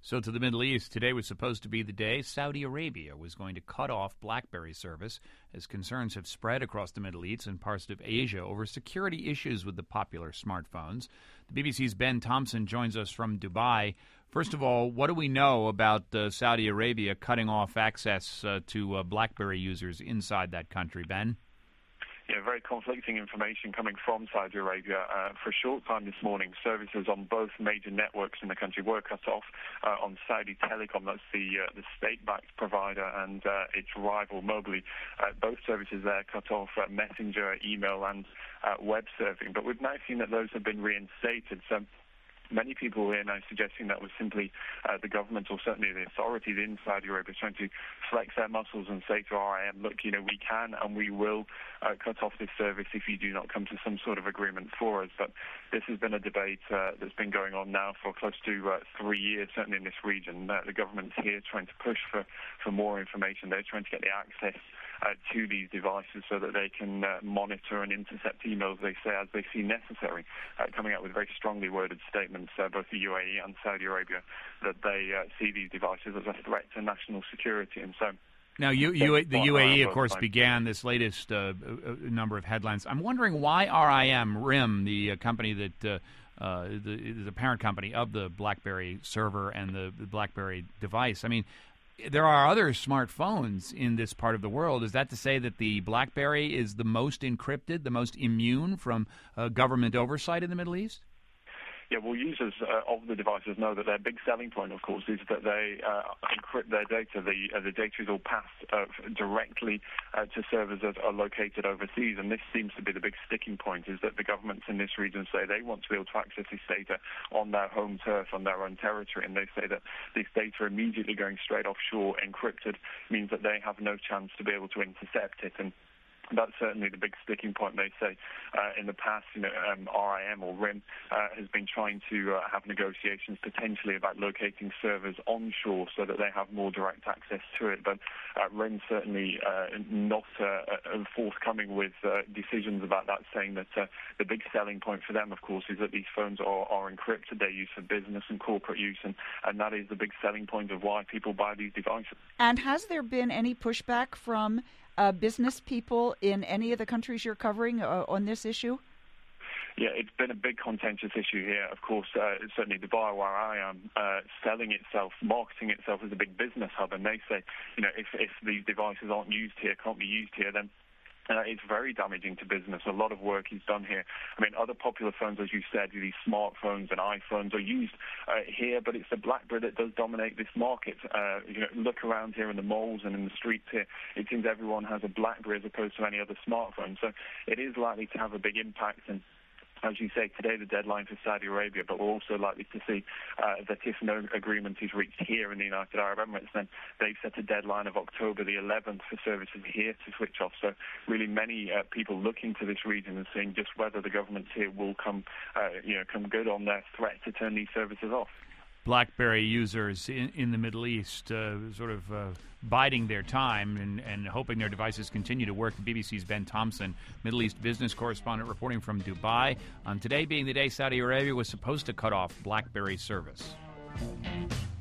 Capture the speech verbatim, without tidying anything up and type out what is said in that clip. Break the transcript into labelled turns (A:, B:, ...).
A: So to the Middle East, today was supposed to be the day Saudi Arabia was going to cut off BlackBerry service as concerns have spread across the Middle East and parts of Asia over security issues with the popular smartphones. The B B C's Ben Thompson joins us from Dubai. First of all, what do we know about uh, Saudi Arabia cutting off access uh, to uh, BlackBerry users inside that country, Ben?
B: Yeah, very conflicting information coming from Saudi Arabia. Uh, for a short time this morning, services on both major networks in the country were cut off. Uh, on Saudi Telecom, that's the uh, the state-backed provider, and uh, its rival Mobily, uh, both services there cut off uh, messenger, email, and uh, web surfing. But we've now seen that those have been reinstated. So many people here now suggesting that was simply uh, the government, or certainly the authorities in Saudi Arabia, trying to flex their muscles and say to R I M, look, you know, we can and we will uh, cut off this service if you do not come to some sort of agreement for us. But this has been a debate uh, that's been going on now for close to uh, three years, certainly in this region. Uh, the government's here trying to push for, for more information. They're trying to get the access Uh, to these devices so that they can uh, monitor and intercept emails, they say, as they see necessary, uh, coming out with very strongly worded statements, uh, both the U A E and Saudi Arabia, that they uh, see these devices as a threat to national security. And so
A: Now, you, you, the U A E, of course, began this latest uh, number of headlines. I'm wondering why R I M, RIM, the uh, company that uh, uh, the, the parent company of the BlackBerry server and the, the BlackBerry device, I mean, there are other smartphones in this part of the world. Is that to say that the BlackBerry is the most encrypted, the most immune from uh, government oversight in the Middle East?
B: Yeah, well, users uh, of the devices know that their big selling point, of course, is that they uh, encrypt their data. The, uh, the data is all passed uh, directly uh, to servers that are located overseas, and this seems to be the big sticking point, is that the governments in this region say they want to be able to access this data on their home turf, on their own territory, and they say that this data immediately going straight offshore encrypted means that they have no chance to be able to intercept it. And that's certainly the big sticking point. They say uh, in the past, you know, um, R I M or RIM uh, has been trying to uh, have negotiations potentially about locating servers onshore so that they have more direct access to it. But uh, RIM certainly uh, not uh, forthcoming with uh, decisions about that, saying that uh, the big selling point for them, of course, is that these phones are, are encrypted. They're used for business and corporate use, and, and that is the big selling point of why people buy these devices.
C: And has there been any pushback from Uh, business people in any of the countries you're covering uh, on this issue?
B: Yeah, it's been a big contentious issue here. Of course, uh, certainly Dubai, where I am, uh, selling itself, marketing itself as a big business hub, and they say, you know, if, if these devices aren't used here, can't be used here, then Uh, it's very damaging to business. A lot of work is done here. I mean, other popular phones, as you said, these smartphones and iPhones are used uh, here, but it's the BlackBerry that does dominate this market. Uh, you know, look around here in the malls and in the streets here. It seems everyone has a BlackBerry as opposed to any other smartphone. So it is likely to have a big impact. And as you say, today the deadline for Saudi Arabia, but we're also likely to see uh, that if no agreement is reached here in the United Arab Emirates, then they've set a deadline of October the eleventh for services here to switch off. So really many uh, people looking to this region and seeing just whether the governments here will come, uh, you know, come good on their threat to turn these services off.
A: BlackBerry users in, in the Middle East uh, sort of uh, biding their time and, and hoping their devices continue to work. The B B C's Ben Thompson, Middle East business correspondent, reporting from Dubai on today being the day Saudi Arabia was supposed to cut off BlackBerry service.